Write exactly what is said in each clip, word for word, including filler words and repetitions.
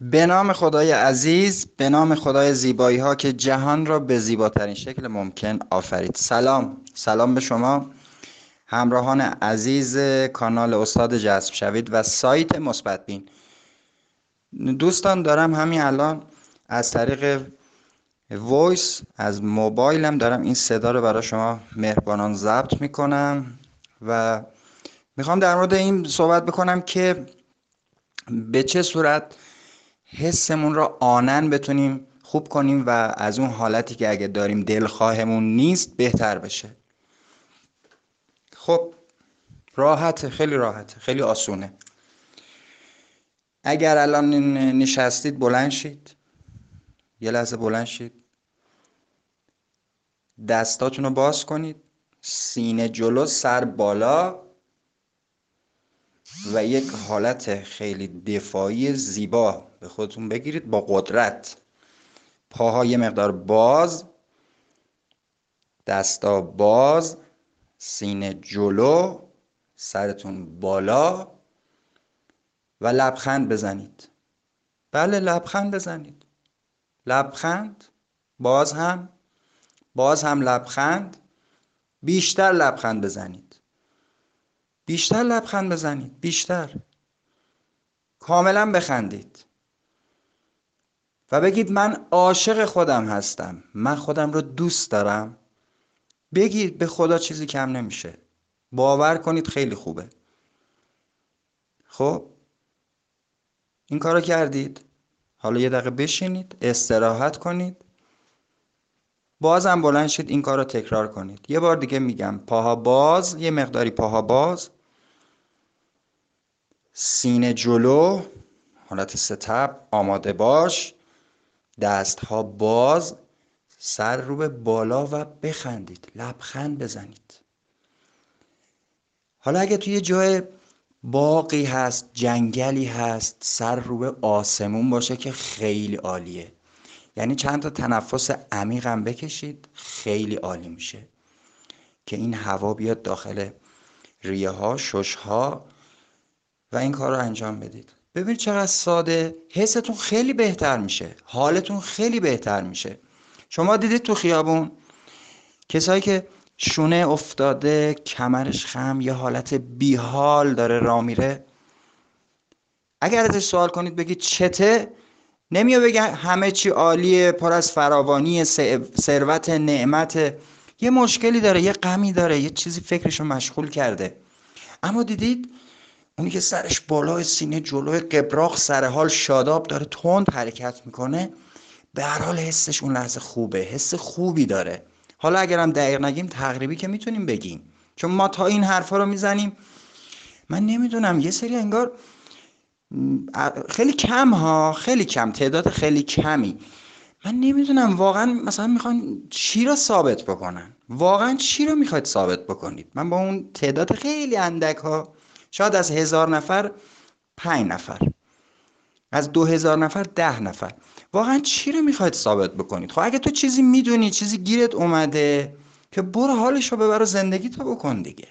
به نام خدای عزیز، به نام خدای زیبایی ها که جهان را به زیباترین شکل ممکن آفرید. سلام سلام به شما همراهان عزیز کانال استاد جذب شوید و سایت مثبت بین. دوستان، دارم همین الان از طریق وایس از موبایلم دارم این صدا رو برای شما مهربانان ضبط میکنم و میخوام در مورد این صحبت بکنم که به چه صورت حسمون را آنن بتونیم خوب کنیم و از اون حالتی که اگه داریم دلخواهمون نیست بهتر بشه. خب، راحته، خیلی راحته، خیلی آسونه. اگر الان نشستید بلند شید، یه لحظه بلند شید، دستاتون رو باز کنید، سینه جلو، سر بالا و یک حالت خیلی دفاعی زیبا به خودتون بگیرید با قدرت. پاها یه مقدار باز، دستا باز، سینه جلو، سرتون بالا و لبخند بزنید. بله، لبخند بزنید. لبخند، باز هم، باز هم لبخند. بیشتر لبخند بزنید. بیشتر لبخند بزنید. بیشتر. کاملا بخندید و بگید من عاشق خودم هستم. من خودم رو دوست دارم. بگید، به خدا چیزی کم نمیشه. باور کنید خیلی خوبه. خب، این کارو کردید. حالا یه دقیقه بشینید، استراحت کنید، بازم بلند شید این کار رو تکرار کنید. یه بار دیگه میگم، پاها باز، یه مقداری پاها باز، سینه جلو، حالت ستپ، آماده باش، دست ها باز، سر رو به بالا و بخندید، لبخند بزنید. حالا اگه توی جای باقی هست، جنگلی هست، سر رو به آسمون باشه که خیلی عالیه. یعنی چند تا تنفس عمیق هم بکشید، خیلی عالی میشه که این هوا بیاد داخل ریه ها، شش ها و این کار رو انجام بدید. ببینید چقدر ساده، حستون خیلی بهتر میشه، حالتون خیلی بهتر میشه. شما دیدید تو خیابون کسایی که شونه افتاده، کمرش خم، یه حالت بیحال داره راه میره، اگر ازش سوال کنید بگید چته، نمیاد بگه همه چی عالیه، پر از فراوانی ثروت، نعمت. یه مشکلی داره، یه غمی داره، یه چیزی فکرشو مشغول کرده. اما دیدید اونی که سرش بالای، سینه جلوی، قبراق، سر حال، شاداب داره تند حرکت میکنه، به هر حال حسش اون لحظه خوبه، حس خوبی داره. حالا اگرم دقیق نگیم تقریبی که میتونیم بگیم، چون ما تا این حرفا رو میزنیم. من نمیدونم، یه سری انگار خیلی کم ها، خیلی کم، تعداد خیلی کمی. من نمیدونم واقعا مثلا میخوان چی رو ثابت بکنن، واقعا چی رو میخواید ثابت بکنید؟ من با اون تعداد خیلی اندک ها، شاید از هزار نفر پنج نفر، از دو هزار نفر ده نفر، واقعا چی رو میخواید ثابت بکنید؟ خب اگه تو چیزی میدونی، چیزی گیرت اومده، که برو حالش رو ببر و زندگی تو بکن دیگه.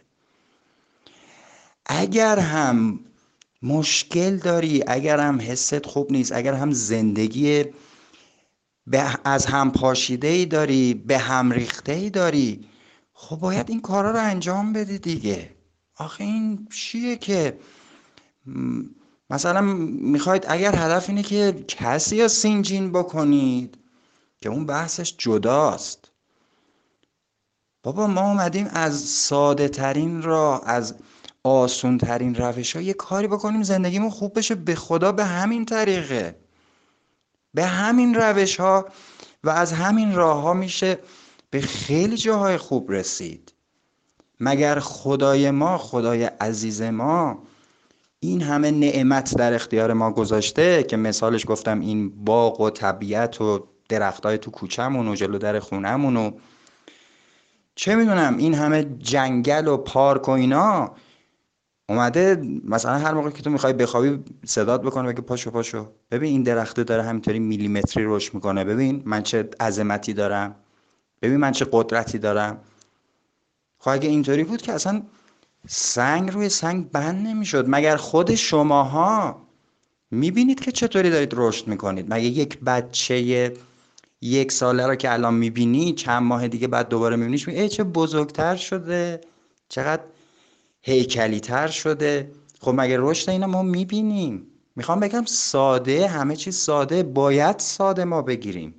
اگر هم مشکل داری، اگر هم حست خوب نیست، اگر هم زندگی به از هم پاشیده ای داری، به هم ریخته ای داری، خب باید این کارا رو انجام بدی دیگه. آخه این چیه که م، مثلا میخواید، اگر هدف اینه که کسی رو سینجین بکنید که اون بحثش جداست. بابا، ما اومدیم از ساده ترین راه، از آسون ترین روش ها یه کاری بکنیم زندگیمون خوب بشه. به خدا به همین طریقه، به همین روش ها و از همین راه ها میشه به خیلی جاهای خوب رسید. مگر خدای ما، خدای عزیز ما، این همه نعمت در اختیار ما گذاشته که مثالش گفتم این باغ و طبیعت و درختای تو کوچه‌مون و جلو در خونه‌مون و چه میدونم این همه جنگل و پارک و اینا، اومده مثلا هر موقع که تو میخوای بخوابی صدات بکنه بگه پاشو پاشو، ببین این درخته داره همینطوری میلیمتری رشد میکنه، ببین من چه عظمتی دارم، ببین من چه قدرتی دارم. خب اگه اینطوری بود که اصلا سنگ روی سنگ بند نمیشد. مگر خود شماها میبینید که چطوری دارید رشد میکنید. مگه یک بچه یک ساله رو که الان میبینی چند ماه دیگه بعد دوباره میبینیش میگه ای چه بزرگتر شده، چقدر هیکلی تر شده. خب مگه رشد اینا ما میبینیم. میخوام بگم ساده، همه چیز ساده، باید ساده ما بگیریم.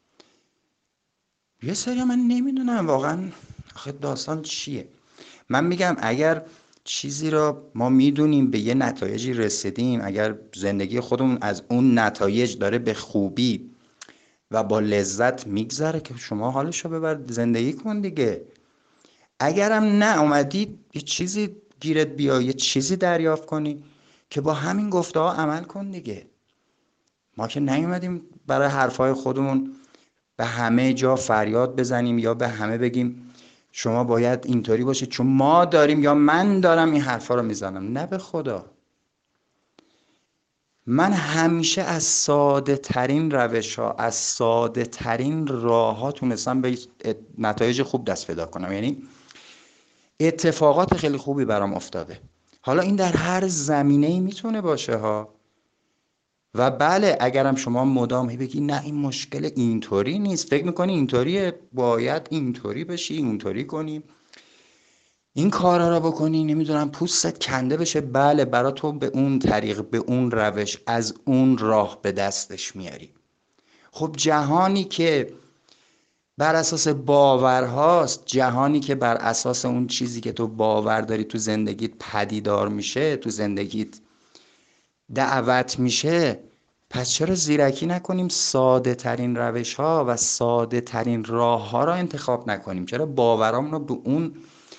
یه سری من نمیدونم واقعا آخه داستان چیه. من میگم اگر چیزی را ما میدونیم به یه نتایجی رسیدیم، اگر زندگی خودمون از اون نتایج داره به خوبی و با لذت میگذره که شما حالشو ببر زندگی کن دیگه. اگرم نه اومدی یه چیزی گیرت بیا، یه چیزی دریافت کنی که با همین گفته ها عمل کن دیگه. ما که نیومدیم برای حرفای خودمون به همه جا فریاد بزنیم یا به همه بگیم شما باید اینطوری باشید چون ما داریم یا من دارم این حرفا رو میزنم. نه به خدا. من همیشه از ساده ترین روش ها، از ساده ترین راه ها تونستم به نتایج خوب دست پیدا کنم. یعنی اتفاقات خیلی خوبی برام افتاده. حالا این در هر زمینه‌ای میتونه باشه ها. و بله اگرم شما مدام بگی نه این مشکل اینطوری نیست، فکر میکنی اینطوریه، باید اینطوری بشی، اینطوری کنی، این کارا رو بکنی، نمیدونم پوستت کنده بشه، بله برا تو به اون طریق، به اون روش، از اون راه به دستش میاری. خب جهانی که بر اساس باورهاست، جهانی که بر اساس اون چیزی که تو باور داری تو زندگیت پدیدار میشه، تو زندگیت دعوت میشه، پس چرا زیرکی نکنیم ساده ترین روش ها و ساده ترین راه ها را انتخاب نکنیم؟ چرا باورامون رو به اون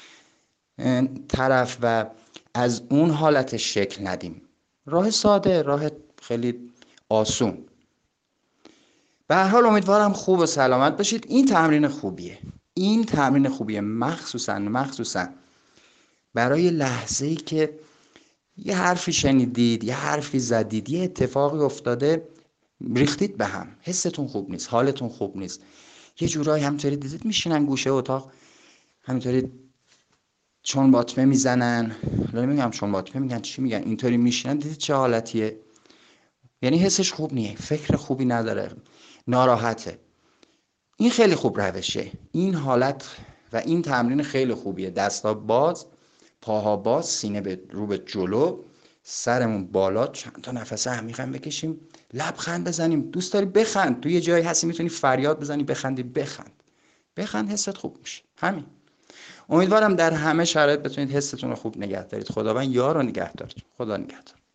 طرف و از اون حالتش شکل ندیم؟ راه ساده، راه خیلی آسون. به هر حال امیدوارم خوب و سلامت باشید. این تمرین خوبیه، این تمرین خوبیه، مخصوصا مخصوصا برای لحظه‌ای که یه حرفی شنیدید، یه حرفی زدید، یه اتفاقی افتاده، ریختید به هم، حستون خوب نیست، حالتون خوب نیست، یه جورایی همینطوری دیدید میشینن گوشه اتاق همینطوری چون باطمه میزنن، نمیگم چون باطمه میگن، چی میگن، اینطوری میشینن، دیدید چه حالتیه؟ یعنی حسش خوب نیه، فکر خوبی نداره، ناراحته. این خیلی خوب روشه. این حالت و این تمرین خیلی خوبیه. دستا باز، پاها باز، سینه به رو به جلو، سرمون بالا، چند تا نفس عمیق هم بکشیم، لبخند بزنیم. دوست داری بخند، تو یه جایی هستی میتونی فریاد بزنی بخندی، بخند بخند، حست خوب میشه. همین. امیدوارم در همه شرایط بتونید حستون رو خوب نگه دارید. خداوند یار و نگهدارتون. خدا نگهدار.